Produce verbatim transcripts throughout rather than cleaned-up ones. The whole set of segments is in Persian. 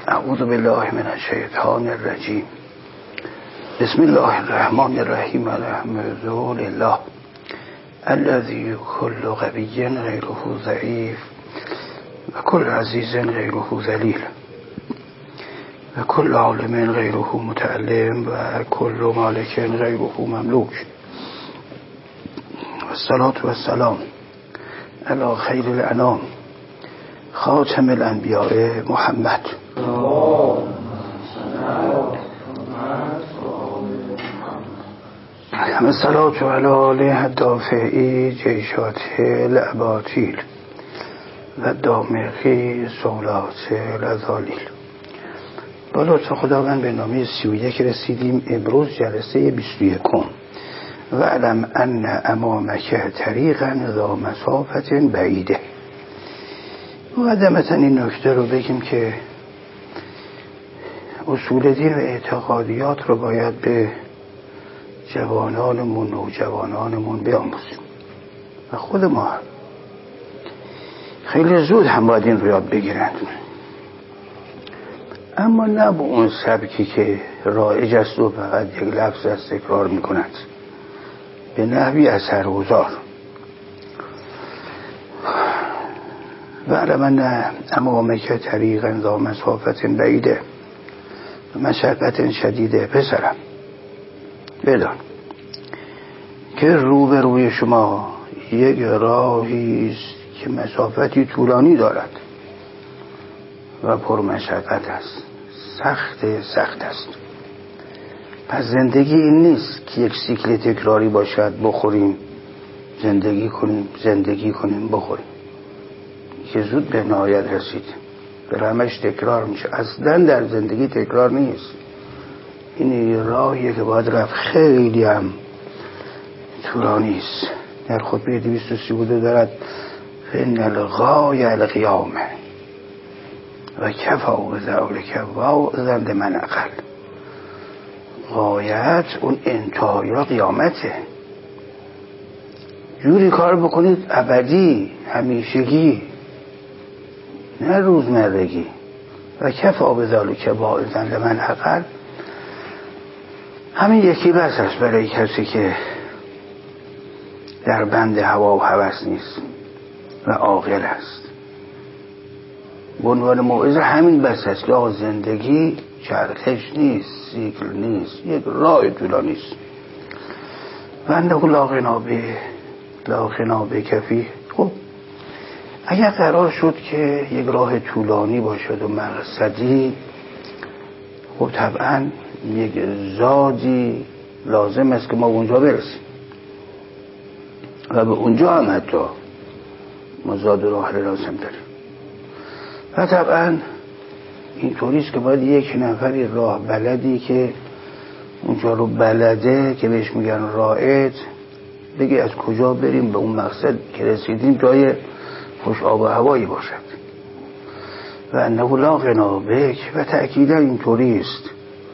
اعوذ بالله من الشیطان الرجیم. بسم الله الرحمن الرحیم. الحمد لله الذي كل قوی غیره ضعیف و کل عزیز غیره ذلیل و کل عالم غیره متعلم و کل مالک غیره مملوک. و الصلاة و السلام علی خیر الانام خاتم الانبیاء محمد. همه الصلاة علی آله الدافعی جیشات الاباطیل و دامغی سولات الازالیل. با لطف خداوند به نامه سی و یک رسیدیم. امروز جلسه بیست و یکم. و علم ان امامک طریقا ذا مسافت بعیده. مقدمتا این نکته رو بگیم که اصول دین و اعتقادیات رو باید به جوانانمون و جوانانمون بیاموزیم و خود ما هم خیلی زود هم باید این رو یاد بگیرند، اما نه به اون سبکی که رایج است و فقط یک لفظ از تکرار میکنند، به نحوی اثرگذار. و علم ان امامک طریقا ذا مسافت بعیده و مشقت شدیده. پسرم بدان که رو به روی شما یک راهی است که مسافتی طولانی دارد و پرمشقت است، سخت سخت است. پس زندگی این نیست که یک سیکل تکراری باشد بخوریم زندگی کنیم زندگی کنیم بخوریم که زود به نهایت رسید. به همش تکرار میشه. اصلا در زندگی تکرار نیست. این راهیه که باید رفت، خیلی هم طولانی است. در خطبه دویست و سی و دو دارد فإن الغایة القیامه و کفا بذلک واعظا لمن عقل. غایت اون انتهای را قیامته. جوری کار بکنید ابدی همیشگی، نه روزمرگی. و کفا بذلک واعظا لمن عقل. همین یکی بس است برای کسی که در بند هوا و هوس نیست و عاقل است. به عنوان موعظه همین بس است. لا زندگی چرخش نیست، سیکل نیست، یک راه طولانی است. و انه لا غنا به لا غنا به کفی. خب اگر قرار شد که یک راه طولانی باشد و مقصدی، خب طبعا یک زادی لازم است که ما اونجا برسیم و به اونجا هم حتی ما زاد و راه لازم داریم. و طبعا اینطوری است که باید یک نفری راه بلدی که اونجا رو بلده که بهش میگن رائد، بگه از کجا بریم به اون مقصد که رسیدیم جای خوش آب و هوایی باشد. و انه لا غنا بک. و تأکیدا اینطوری است،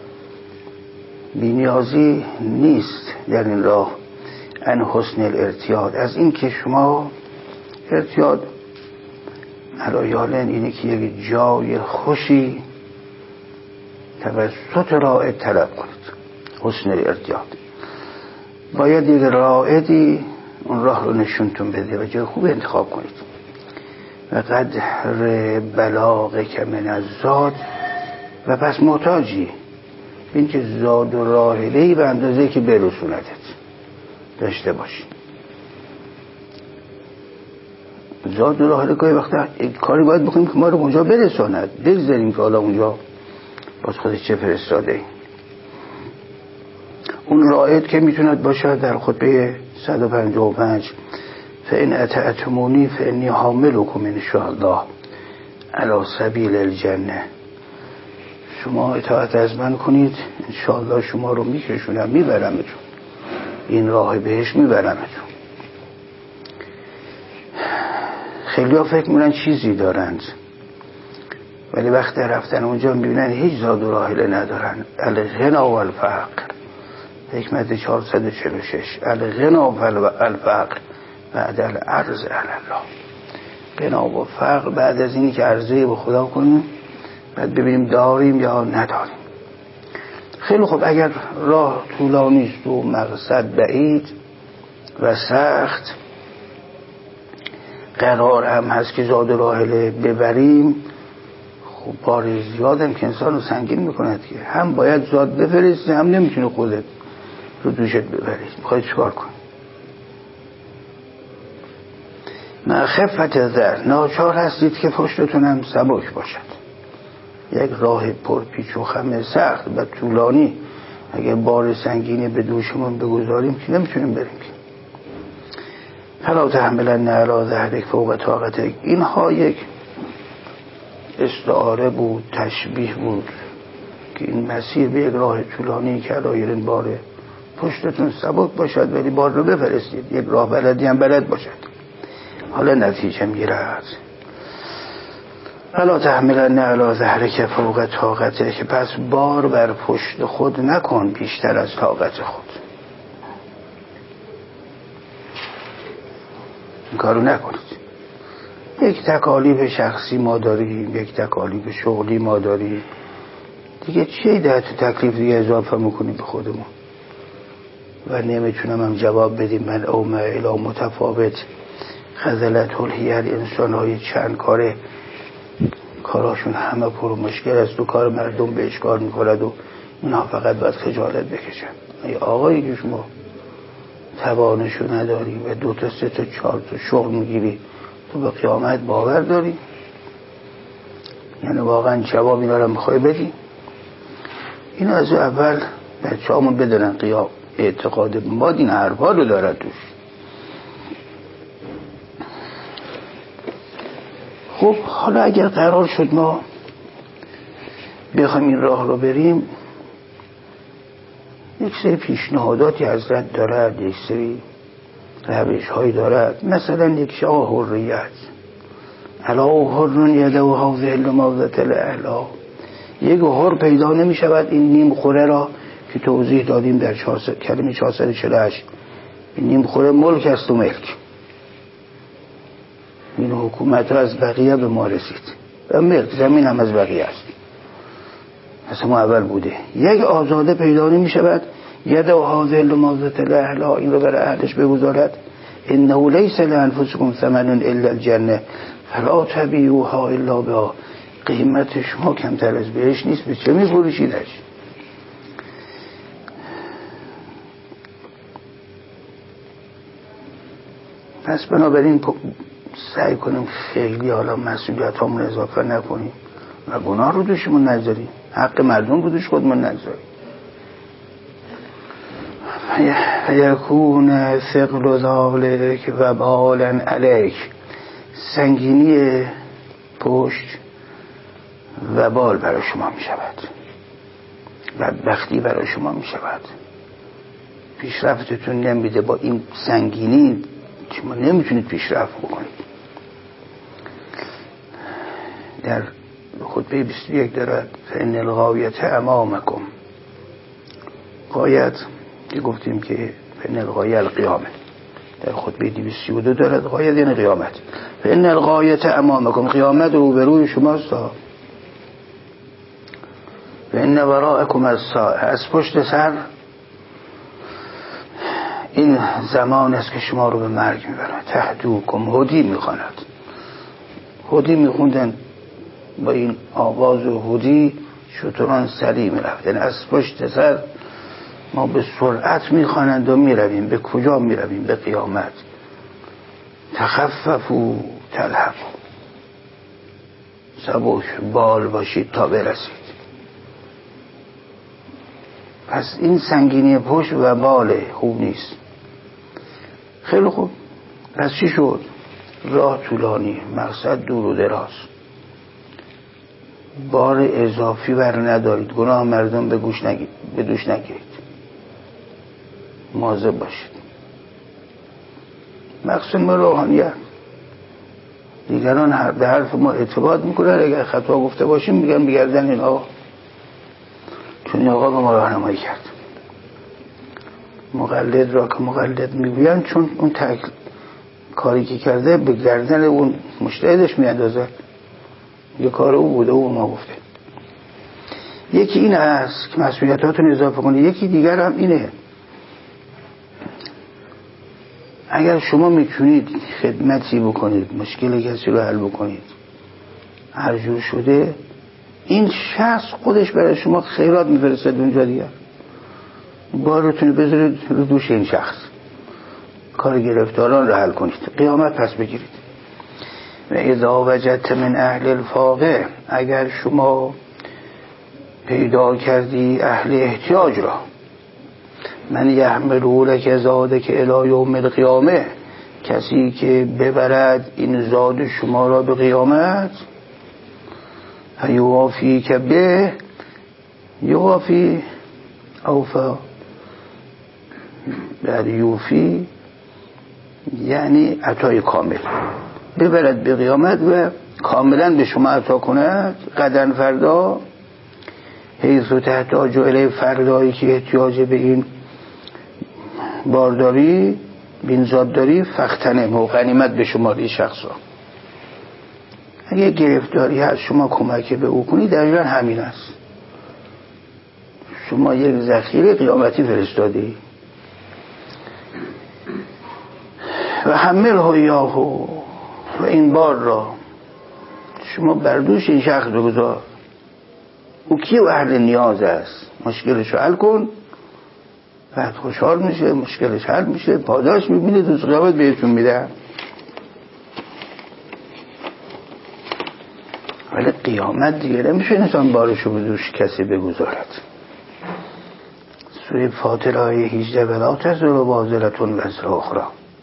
بی‌نیازی نیست در این راه ان حسن الارتیاد، از این که شما ارتیاد علایالن اینه که یک جای خوشی توسط رائد طلب کنید. حسن الارتیاد باید یک رائدی اون راه رو نشونتون بده و جای خوب انتخاب کنید. و قدر بلاغ که من از زاد. و پس محتاجی این که زاد و راحله‌ای به اندازه که برسوندت داشته باشی. زاد و راحله که وقتا کاری باید بکنیم که ما رو اونجا برساند، بگذاریم که حالا اونجا باز خودش چه فرستاده ای. اون رائد که میتوند باشد در خطبه صد و پنجاه و پنج فإن اطعتمونی فإنی حاملکم ان شاء الله علی سبیل الجنه. شما اطاعت از من کنید انشاءالله شما رو میکشونم میبرمتون، این راه بهش میبرمتون. خیلی ها فکر میکنن چیزی دارند ولی وقتی رفتن اونجا میبینن هیچ زاد و راحله ندارن. الغنا و الفقر. حکمت چهارصد و چهل و شش. الغنا و الفقر بعد العرض علی الله. غنا و فقر بعد از اینی که عرضه به خدا کنیم بعد ببینیم داریم یا نداریم. خیلی خوب، اگر راه طولانی است و مقصد بعید و سخت، قرار هم هست که زاد راحله ببریم، خب بار زیادم که انسان رو سنگین میکند که هم باید زاد بفرستی، هم نمیتونه خودت رو دوشت ببرید. میخواید چکار کن؟ مع خفت ظهر، ناچار هستید که پشتتون هم سبک باشد. یک راه پرپیچ و خم سخت و طولانی اگر بار سنگینی به دوشمون بگذاریم که نمیتونیم بریم. فلا تحملن علی ظهرک فوق طاقتک، اینها یک استعاره بود، تشبیه بود که این مسیر به یک راه طولانی که علایرین باره پشتتون سبک باشد ولی بار رو بفرستید، یک راه بلدی هم بلد باشد. حالا نتیجه میرد. فلا تحملن علی ظهرک فوق طاقتک، پس بار بر پشت خود نکن بیشتر از طاقت خود. این کارو نکنید. یک تکالیف شخصی ما داریم، یک تکالیف شغلی ما داریم، دیگه چی ده تو تکلیف دیگه اضافه میکنیم به خودمون و نمیتونم هم جواب بدیم. من اومه الی متفاوت خزلت الهیل، انسان های چند کاره کاراشون همه پر مشکل است و کار مردم به اشکار میکند و اینا فقط باید خجالت بکشن. ای آقایی که شما توانشو نداری و دو تا سه تا چهار تا شغل میگیری، تو به قیامت باور داری؟ یعنی واقعا جواب اینا رو میخوای بدی؟ این از اول بچه همون بدونن قیام اعتقاد ما این حرفا رو دارد توش. خب حالا اگر قرار شد ما بخوایم این راه رو بریم، یک سری پیشنهاداتی حضرت دارد، یک سری روش هایی دارد. مثلا یک شاه حریت، الا حرن یده و حاضل و موضت الاهلا، یک حر پیدا نمی شود این نیم خوره را که توضیح دادیم در کلمه چهارصد و چهل و هشت. این نیم خوره ملک است و ملک، این حکومت ها از بقیه به ما رسید و ملک زمین هم از بقیه است، اصلا ما اول بوده. یک آزاده پیدا نمی شود ید و حاضل و موضت الاهلا، این رو برای اهلش بگذارد. انه لیس لانفسکم ثمن الا الجنه فلا تبیعوها الا بها، قیمت شما کمتر از بهش نیست، به چه می فروشیدش؟ پس بنابراین سعی کنیم خیلی حالا مسئولیت همون اضافه نکنیم و گناه رو دوشمون نذاریم، حق مردم رو دوش خودمون نذاریم. فیکون ثقل ذالک و بالا علیک، سنگینی پشت و بال برای شما می شود، بدبختی برای شما می شود. پیشرفتتون نمیده، با این سنگینی شما نمیتونید پیشرفت بکنید. در خطبه بیست و یک دارد فإن الغایة امامکم، غایت که گفتیم که فإن الغایة القیامه، در خطبه بیست و دو دارد غایت یعنی قیامت. فإن الغایة امامکم، قیامت روبروی شماست. فإن وراءکم الساعة، از پشت سر این زمان است که شما رو به مرگ میبرد. تهدوکم، هدی میخواند. هدی میخوندن با این آواز و هدی شتران سریع میرفتن. از پشت سر ما به سرعت میخوانند و میرویم. به کجا میرویم؟ به قیامت. تخففوا تلحقوا، سبک بال باشید تا برسید. پس این سنگینی پشت و باله، خوب نیست. خیلی خوب، پس چی شد؟ راه طولانی، مقصد دور و دراز، بار اضافی بر ندارید، گناه مردم به گوش نگید، به دوش نگیرید، مواظب باشید. مقصد ما روحانیت. دیگران به حرف ما اعتماد میکنن، اگر خطا گفته باشیم میگن بگردن این آقا، چون این آقا به ما راهنمایی کرد. مقلد را که مقلد میگوین چون اون تک کاری که کرده به گردن اون مجتهدش میاندازه، یه کار او بوده، او ما گفته. یکی این هست که مسئولیتاتون اضافه کنید، یکی دیگر هم اینه اگر شما میتونید خدمتی بکنید، مشکل کسی رو حل بکنید، هر جور شده این شخص خودش برای شما خیرات میفرستد اونجا دیگر، بارتون بذارید رو دوش این شخص، کار گرفتاران رو حل کنید، قیامت پس بگیرید. و اذا وجدت من اهل الفاقه، اگر شما پیدا کردی اهل احتیاج را، من یحملو لک زادک الی یوم القیامه، کسی که ببرد این زاد شما را به قیامت، یوافی که به یوافی اوفا، بعد یوفی یعنی عطای کامل، ببرد به قیامت و کاملا به شما عطا کند غدا فردا، حیث و تحتاج الی، فردایی که احتیاج به این بارداری به این زاد داری، فختنه و غنیمت به شما این شخص را. اگه گرفتاری هست شما کمک به او کنید، دقیقا همین است، شما یک ذخیره قیامتی فرستادی. و حمل هیاهو، و این بار را شما بردوش این شخص بگذار، او کی و اهل نیاز است، مشکلش رو حل کن، بعد خوشحال میشه، مشکلش حل میشه، پاداش میبینه، دوست قیامت بهتون میده. ولی قیامت دیگه نمیشه انسان بارشو به دوش کسی بگذارد. سوره فاطر آیه هجده، ولا تزر وازرة وزر اخرى،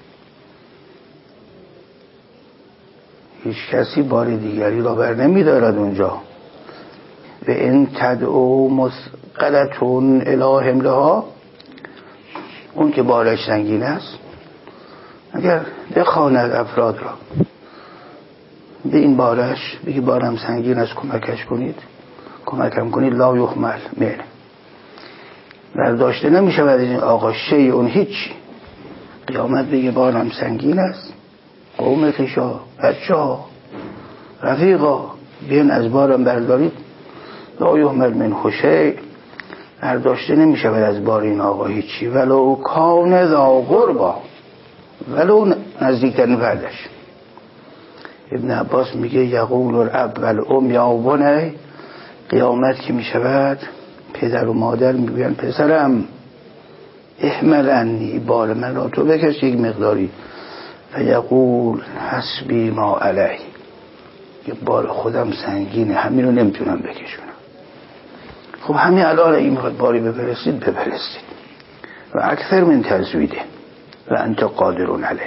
هیچ کسی بار دیگری را بر نمیدارد اونجا. و ان تدعو مثقلة الی حملها، اون که بارش سنگین است اگر بخواند افراد را به این بارش، بگی بارم سنگین است کمکش کنید، کمکم کنید، لا یحمل من، برداشته نمیشه بعد این آقا شی اون هیچ. قیامت بگی بارم سنگین است، قوم خیشا، بچه ها، رفیقا، بیان از بارم بردارید، لا یحمل من شی، برداشته نمیشه بعد از بار این آقا هیچی، ولو کان ذا قربا، ولو نزدیکترین فردش. ابن عباس میگه یقول الاب والام یا بنی، قیامت که میشود پدر و مادر میگوین پسرم احمل عنی، بار من را تو بکش یک مقداری، فیقول حسبی ما علی، یه بار خودم سنگینه همین رو نمیتونم بکشونم. خب همین الان این میخواد باری بفرستید بفرستید، و اکثر من تزویده و انت قادرون علیه.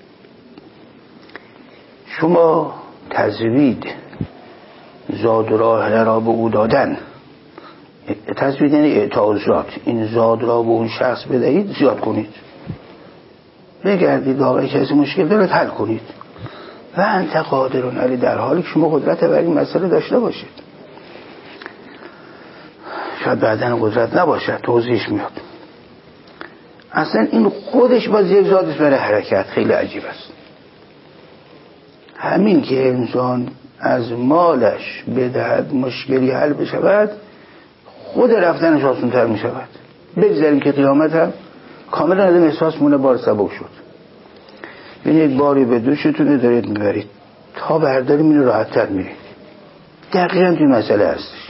شما تزوید زاد راه را به او دادن، تزوید یعنی اعطاء زاد، این زاد را به اون شخص بدهید، زیاد کنید، بگردید آقای کسی مشکل دارد حل کنید، و انت قادرون علیه، در حالی که شما قدرت بر این مسئله داشته باشید. شاید بعدن قدرت نباشد، توضیحش میاد. اصلا این خودش باز یک زادش برای حرکت، خیلی عجیب است. همین که انسان از مالش بدهد مشکلی حل بشود، خود رفتنش آسان تر می شود. بگذاریم که قیامت هم کاملا از این احساس مونه بار سبک شد، ببینید باری به دوشتونه دارید میبرید، تا برداریم اینو راحت تر میرید. دقیقا توی مسئله هستش.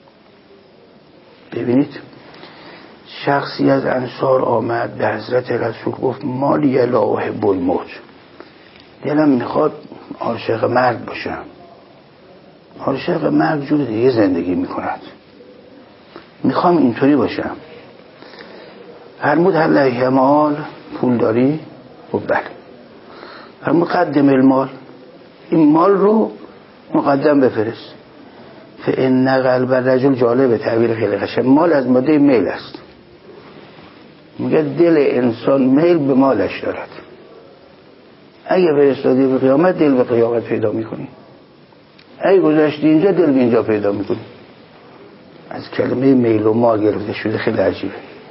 ببینید شخصی از انصار آمد به حضرت رسول گفت مالی لا احب الموت، دلم میخواد عاشق مرگ باشم. عاشق مرگ جور دیگه زندگی میکند، میخوام اینطوری باشم. فرمود هل لک مال، پول داری؟ و بله. فرمود قدم المال، این مال رو مقدم بفرست. فان قلب الرجل، جالب تعبیر خیلی قشنگ، مال از ماده میل است. میگه دل انسان میل به مالش دارد، اگه فرستادی به قیامت دل به قیامت پیدا میکنی، اگه گذاشتی اینجا دل به اینجا پیدا میکنی. از کلمه میل و مال گرفته شده، خیلی عجیبه.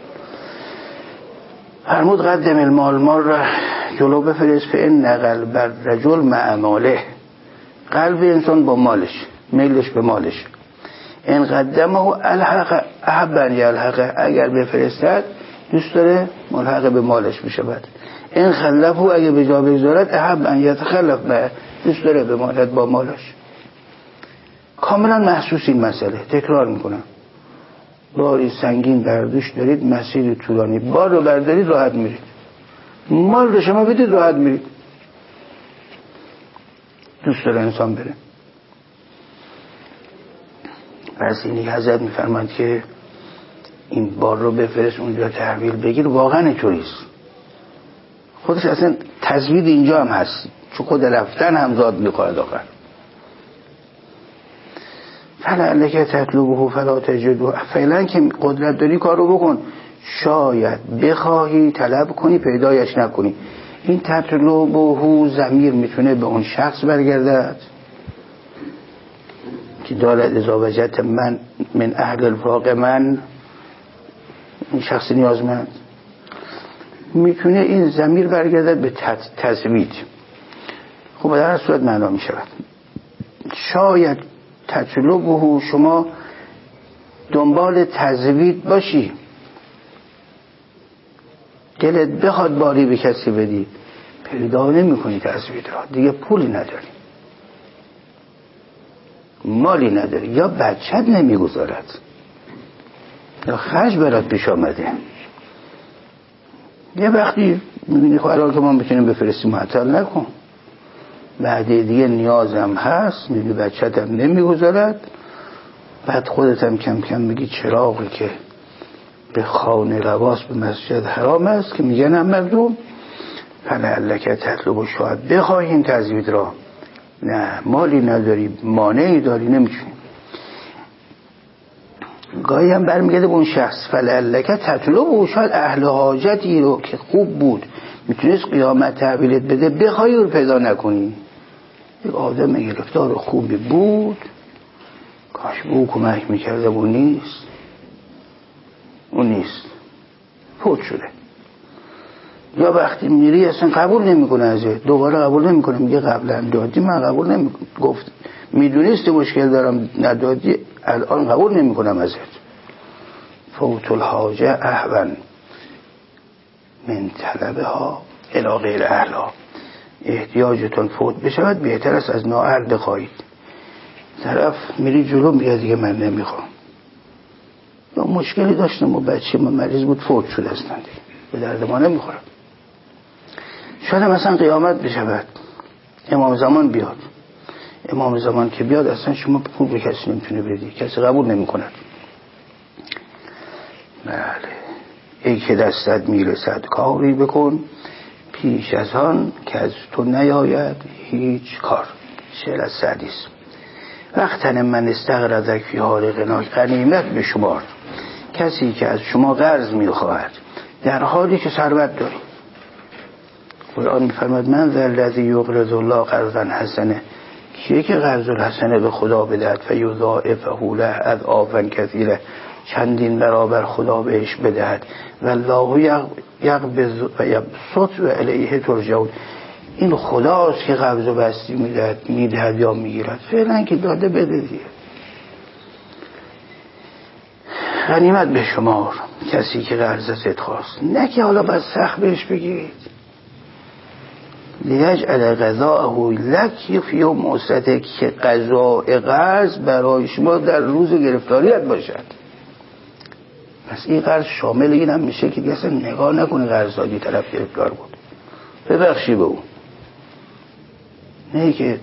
فرمود قدم المال، مال را جلو بفرست. فان قلب الرجل مع ماله، قلب انسان با مالش، میلش به مالش. این قدمه الحق احب ان یلحق، اگر بفرستد دوست داره ملحق به مالش بشه. بعد این خلفه اگر به جا بگذارد احب ان یتخلف به، دوست داره به مالت با مالش. کاملا محسوس این مسئله. تکرار میکنم، باری سنگین بر دوش دارید، مسیر طولانی، بار رو بردارید راحت میرید، مال رو شما بدید راحت میرید. دوست داره انسان بره. پس اینی حضرت میفرماند که این بار رو بفرست اونجا تحویل بگیر. واقعا اینطوریست. خودش اصلا تزوید اینجا هم هست، چون خود رفتن هم زاد میخواهد آخر. فلعلک تطلبه فلا تجده، فعلا که قدرت داری کارو بکن، شاید بخواهی طلب کنی پیدایش نکنی. این تطلبه ضمیر میتونه به اون شخص برگردد که دارد اذا وجدت من من اهل الواقع، من این شخص نیازمند. میتونه این ضمیر برگردد به تزوید. خب در هر صورت معنا میشود. شاید تطلبه، شما دنبال تزوید باشی، دلت بخواد باری به کسی بدی، پیدا نمی کنی تزوید را، دیگه پولی نداری، مالی نداری، یا بچت نمیگذارد، یا خرج برات پیش آمده. یه وقتی میبینی خب الان که ما بتونیم بفرستیم معطل نکن، بعد دیگه نیازم هست، میبینی بچت هم نمیگذارد، بعد خودت هم کم کم میگی چراغی که به خانه رواس به مسجد حرام است که میگن هم مردم فلعلک تطلب، شاید بخواهی این تزوید را، نه مالی نداری، مانعی داری، نمیتونی. گاهی هم برمیگرده به اون شخص فلعلک تطلب، شاید اهل حاجتی رو که خوب بود میتونست قیامت تحویلت بده، بخوایی رو پیدا نکنی. یک آدم گرفتار خوبی بود، کاش به او کمک میکرده، اون نیست، اون نیست، فوت شده. یا وقتی میری اصلا قبول نمیکنه ازت، دوباره قبول نمیکنه، میگه قبلا دادی من قبول نمیکنم، گفت میدونستی مشکل دارم ندادی، الان قبول نمیکنم ازت. فوت الحاجه اهون من طلبها الی غیر اهلها، احتیاجتون فوت بشود بهتر است از نااهل بخواهید. طرف میری جلو میگه دیگه من نمیخوام، یا مشکلی داشتم و بچه من مریض بود فوت شد اصلا دیگه به درد ما نمیخورم. شاید مثلا قیامت بشود، امام زمان بیاد، امام زمان که بیاد اصلا شما پول به کسی نمیتونه بدی، کسی قبول نمیکنه. بله، ای که دستت میرسد کاری بکن، پیش از آن که از تو نیاید هیچ کار. شعر از سعدی است. وقتن من استغرضک فی حال غناک، غنیمت به شمار کسی که از شما قرض میخواهد در حالی که ثروت داری. قرآن میفرماید من ذا الذی یقرض الله قرضا حسنه، کیه که قرض الحسنه به خدا بدهد فیضاعفه له اضعافا کثیره، چندین برابر خدا بهش بدهد. والله یقبض و یبسط و الیه ترجعون، این خداست که قبض و بستی میدهد میدهد یا میگیرد، فعلا که داده بده دیگه. غنیمت به شمار کسی که قرض ازت خواست، نه که حالا بس سخت بهش بگیرید. لیجعل قضاءه لک فی یوم عسرتک، که قضاء قرض برای شما در روز گرفتاریت باشد. پس این قرض شامل این هم میشه که دیگه اصلا نگاه نکنی قرض دادی طرف گرفتار بود، ببخشی به اون، نه که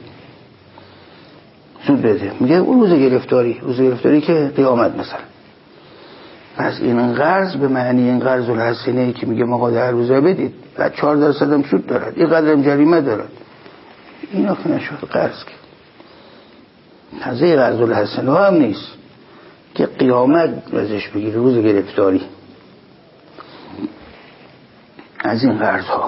سود بده. میگه اون روز گرفتاری، روز گرفتاری که قیامت مثلا. پس این قرض به معنی این قرض الحسنه که میگه ما در روزه بدید، بعد چهار درصد هم سود دارد، این قدرم جریمه دارد، اینا که نشد قرض که تازه قرض الحسنه هم نیست که قیامت ازش بگیره، روز گرفتاری. از این قرض ها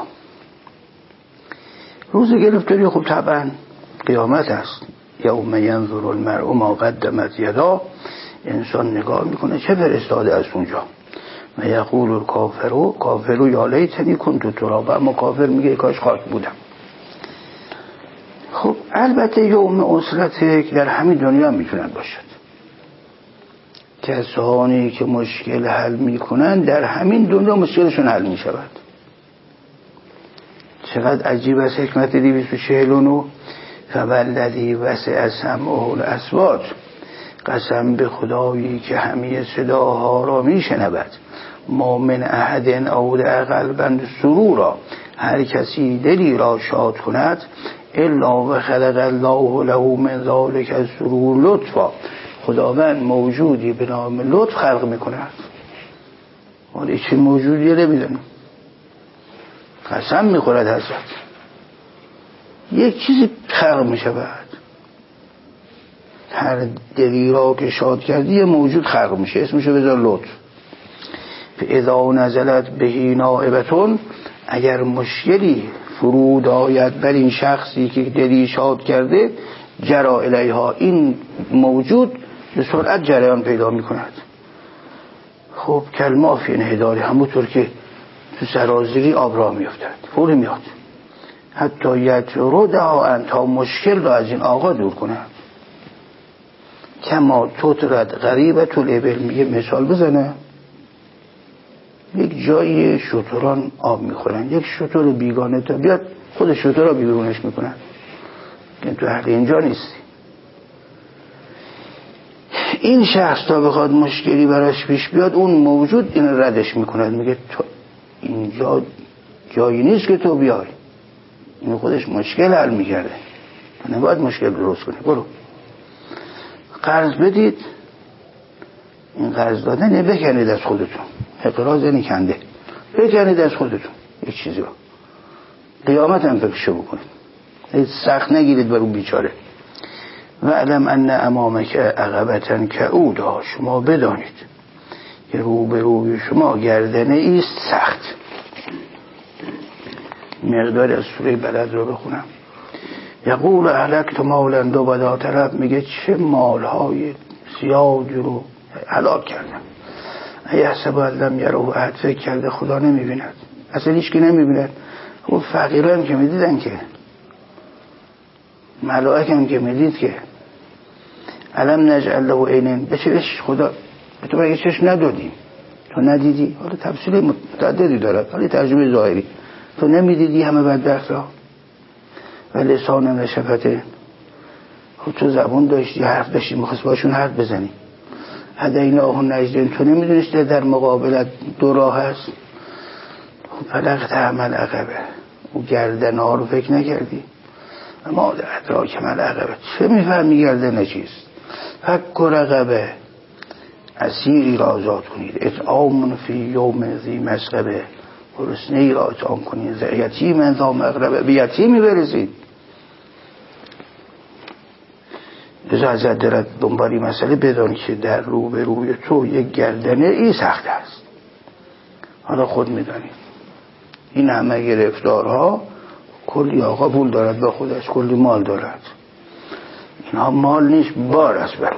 روز گرفتاری خب طبعا قیامت است. یوم ینظر المرء ما قدمت یدا، انسان نگاه میکنه چه فرستاده از اونجا. و یقول الکافر کافر یا لیتنی کنت ترابا، اما کافر میگه کاش خاک بودم. خب البته یوم عسرت در همین دنیا میتوند باشد، کسانی که مشکل حل میکنن در همین دنیا مشکلشون حل میشود. چقدر عجیب است حکمت دویست و چهل و نه. فوالذی وسع سمعه الاصوات، قسم به خدایی که همه صداها را میشنود. ما من احد اودع قلبا سرورا، هر کسی دلی را شاد کند الا و خلق الله له من ذلک السرور لطفا، خداوند موجودی به نام لطف خلق میکند. ولی چه موجودی نمیدونم، قسم میخورد حضرت یک چیزی خلق میشود. هر دلی را که شاد کردی یه موجود خلق میشه، اسمشو بذار لطف. اذا نزلت بهی نائبتون، اگر مشکلی فرود آید بر این شخصی که دلی شاد کرده، جرا الیها، این موجود به سرعت جریان پیدا میکند. خب کلمه فی انحداری، همونطور که تو سرازیری آب راه میافتد فوری میاد، حتی یجردها ان، تا مشکل را از این آقا دور کند. کما تطرد غریبة الابل، میگه مثال بزنه. یک جایی شتران آب میخورن، یک شتر بیگانه تا بیاد خود شتر را بیرونش میکنن، این تو اهل اینجا نیستی. این شخص تا بخواد مشکلی براش پیش بیاد، اون موجود این ردش میکند، میگه تو اینجا جایی نیست که تو بیای، این خودش مشکل حل میکرده، تو نباید مشکل درست کنی، برو قرض بدید. این قرض دادن بکنید از خودتون، اقراض یعنی کنده، بکنید از خودتون یک چیزی رو، قیامت هم فکرشو بکنید، سخت نگیرید بر اون بیچاره. و علم ان امامک عقبتن کعودا، شما بدانید که روبروی شما گردنه ایست سخت. مقدار از سوره بلد رو بخونم. یقول اهلکت مالا لبدا، طرف میگه چه مالهای زیادی رو هلاک کردم. یحسب ان لم یره احد، فکر کرده خدا نمیبیند، اصلا هیچ کی نمیبیند. اون فقیران که میدیدن که، ملائکه هم که میدید که، علم نجعل له عینین، به چشم خدا به تو مگه چشم ندادیم؟ تو ندیدی؟ حالا تفسیر متعددی دارد، حالا ترجمه ظاهری، تو نمیدیدی همه بدبخت را؟ و لسان و شفته، خود تو زبون داشتی، حرف داشتی، میخواست باشون حرف بزنی. هدیناه النجدین، تو نمیدونستی در مقابلت دو راه هست. فلقت عمل عقبه، او گردن ها رو فکر نکردی؟ اما ادراک عمل عقبه، چه میفهمی گردن چیست؟ فک رقبه، اسیری را آزاد کنید. اطعام فی یوم ذی مسغبه، گرسنه‌ای را اطعام کنید. یتیم ذا مقربه، به یتیمی برسید. لذا حضرت دارد دنبالی مسئله بدان که در رو به روی تو یک گردنه ای سخت است. حالا خود میدانید این همه گرفتارها، کلی آقا پول دارد با خودش، کلی مال دارد، اینها مال نیست، بار است برو.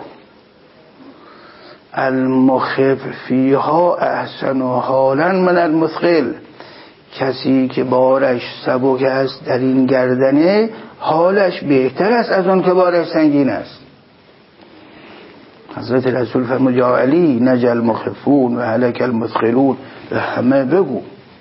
المخف فیها احسن حالا من المثقل، کسی که بارش سبک است در این گردنه، حالش بهتر است از اون که بارش سنگین است. حضرت رسول فرمود یا علی نجا المخفون و هلک المثقلون، به همه بگو.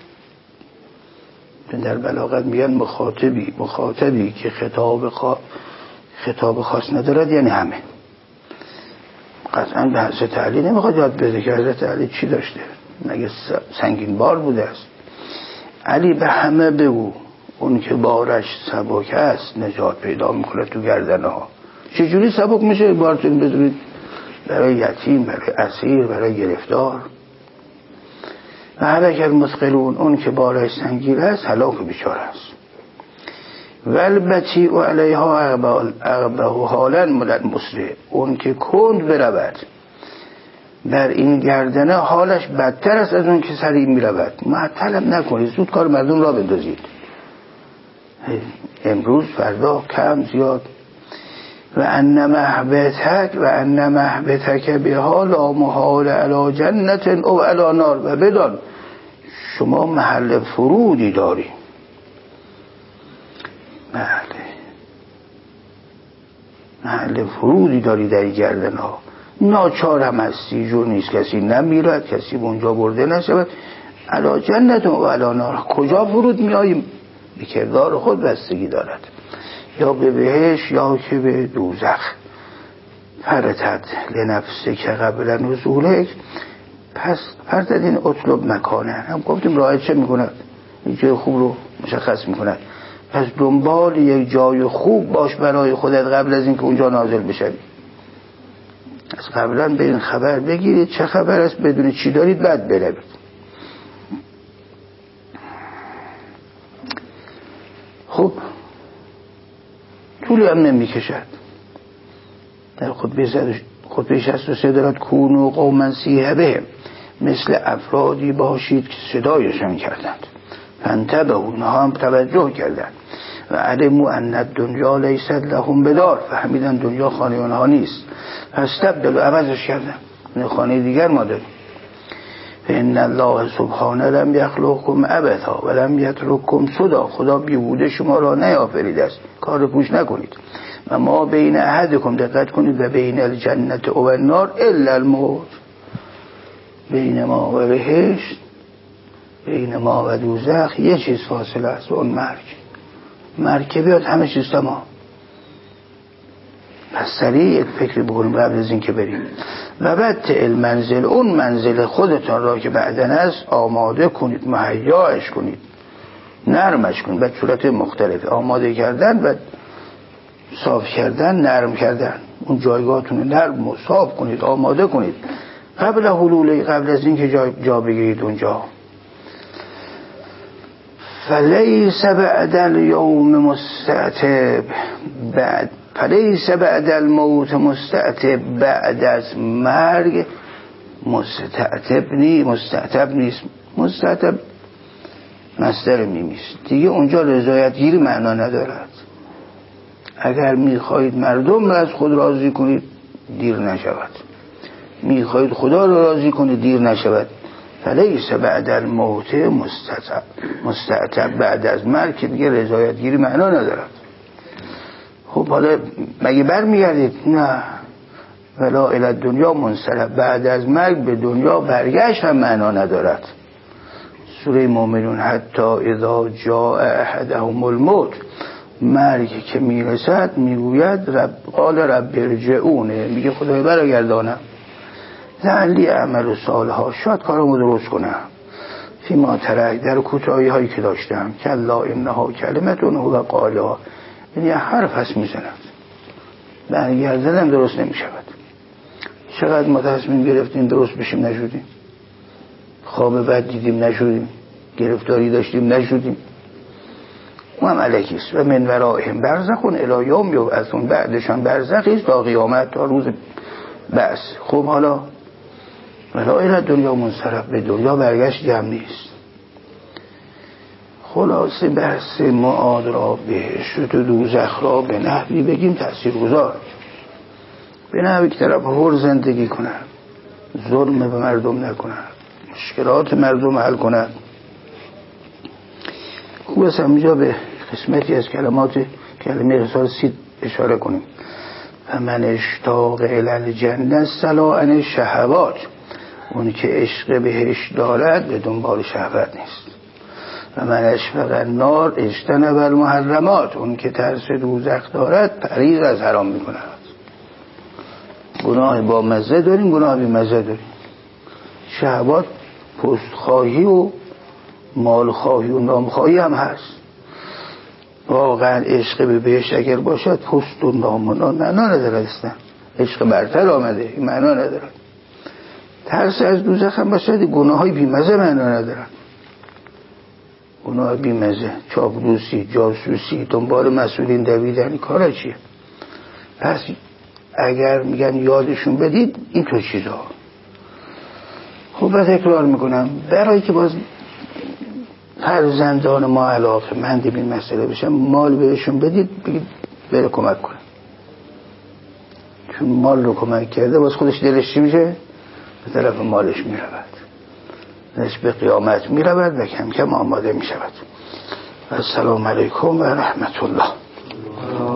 در بلاغت میگن مخاطبی مخاطبی که خطاب خا... خطاب خاص ندارد یعنی همه. قطعا به حضرت علی نمیخواد یاد بده که حضرت علی چی داشته، مگه سنگین بار بوده است. علی به همه بگو اون که بارش سبک است نجات پیدا میکنه تو گردنه ها. چجوری سبک میشه بارتون بدونید؟ برای یتیم، برای اسیر، برای گرفتار. و هلک المثقلون، اون که بارش سنگین است هلاک بیچاره است. والبطیء و علیها اغبه حالا ملل مسرع، اون که کند برود در این گردنه حالش بدتر است از اون که سریع میرود. معطلم نکنید، زود کار مردم را بندازید، امروز فردا کم زیاد. و ان محبتک و ان محبتک به حال محال علی جنت او علی نار، و بدان شما محل فرودی داری. بله، محل فرودی داری در گردن ها، ناچار هم هستی، جور نیست کسی نمیرد، کسی به اونجا برده نشود. علا جنت و علا نار، کجا فرود میاییم؟ به کردار خود بستگی دارد، یا به بهش یا که به دوزخ. فرتد لنفسه که قبل نزولک، پس فرتد این اطلب مکانه، هم گفتیم راه چه میکند؟ یک جای خوب رو مشخص میکند. پس دنبال یک جای خوب باش برای خودت قبل از اینکه اونجا نازل بشوی. از قبلا به این خبر بگیرید چه خبر است، بدون چی دارید بعد بروید. خب طولی هم نمی کشد. در خطبه شصت و سه دارد کونو قوما سیحبه، مثل افرادی باشید که صدایشان کردند، فانتبهوا اونها هم توجه کردند، و علموا ان الدنیا لیست لهم بدار، فهمیدن دنیا خانه اونها نیست، فاستبدلوا عوضش کردن، خانه دیگر ما داریم. فإن الله سبحانه لم یخلقکم عبثا ولم یترککم سدی، خدا بیهوده شما را نیافریده است، کار پوش نکنید. و ما بین احدکم، دقت کنید، و بین الجنت و النار الا الموت، بین ما و بهشت، بین ما و دوزخ یه چیز فاصله است، اون مرگ. مرگ که بیاد همه چیز تمام. پس سریع یک فکر بکنیم قبل از این که بریم. و بعد المنزل، اون منزل خودتان را که بعدن است آماده کنید، مهیاش کنید، نرمش کنید، به صورت مختلف آماده کردن و صاف کردن، نرم کردن. اون جایگاهتون رو نرم و صاف کنید، آماده کنید قبل حلوله، قبل از این که جا, جا بگیرید اونجا. فلیس بعد الیوم مستعتب، بعد فلیس بعد الموت مستعتب، بعد از مرگ مستعتب نی مستعتب نیست. مستعتب مصدر میمیست دیگه، اونجا رضایت گیری معنا ندارد. اگر میخواهید مردم را از خود راضی کنید دیر نشود، میخواهید خدا را راضی کنید دیر نشود. فلیس بعد الموت مستعتب، مستعتب بعد از مرگ که دیگه رضایت گیری معنا ندارد. خب حالا مگه بر میگردید؟ نه. ولا الی الدنیا منصرف، بعد از مرگ به دنیا برگشت هم معنا ندارد. سوره مومنون حتی اذا جاء احدهم الموت، مرگ که میرسد میگوید رب قال رب ارجعونه، میگه خدای برگردانم، لعلی اعمل صالحا، شاید کارمو درست کنم، فیما ترک، در کوتاهی هایی که داشتم، کلا انها کلمتون هو قالها، یعنی حرف هست میزند، برگردنم درست نمیشود. چقدر ما تصمیم گرفتیم درست بشیم نشدیم، خواب بد دیدیم نشدیم، گرفتاری داشتیم نشدیم، اون هم علیکیست. و من ورائهم برزخون الی یوم یبعثون، بعدشان برزخیست تا قیامت، تا روز بعث. خب حالا ولا الی دنیا منصرف، به دنیا برگشت هم نیست. خلاصه بحث معاد را، بهشت و دوزخ را به نحوی بگیم تاثیرگذار، به نحوی که طرف حر زندگی کنند، ظلم به مردم نکنند، مشکلات مردم حل کنند. خوب است همینجا به قسمتی از کلمات کلمه رسال سید اشاره کنیم. فمن اشتاق الی الجنه سلا عن الشهوات، اون که عشق بهش دارد به دنبال شهوت نیست. و من اشفق النار اجتنب المحرمات، اون که ترس دوزخ دارد پرهیز از حرام میکند. گناه با مزه داریم، گناه بی مزه داریم. شهوات پستخواهی و مالخواهی و نامخواهی هم هست. واقعا عشق به بهشت اگر باشد پست و نام و نام معنا ندارد، عشق برتر آمده، این معنا ندارد. ترس از دوزخ هم باشد گناه های بی مزه معنا ندارد. گناه بی مزه، چاپلوسی، جاسوسی، دنبال مسئولین دویدن، کارا چیه؟ پس اگر میگن یادشون بدید این تو چیزا. خب بعد تکرار میکنم برای که باز فرزندان ما علاقه مندی به این مسئله بشن، مال بهشون بدید، بگید بره کمک کنه، چون مال رو کمک کرده باز خودش دلش چی میشه؟ به طرف مالش میرود، دلش به قیامت میرود و کم کم آماده میشود. السلام علیکم و رحمت الله.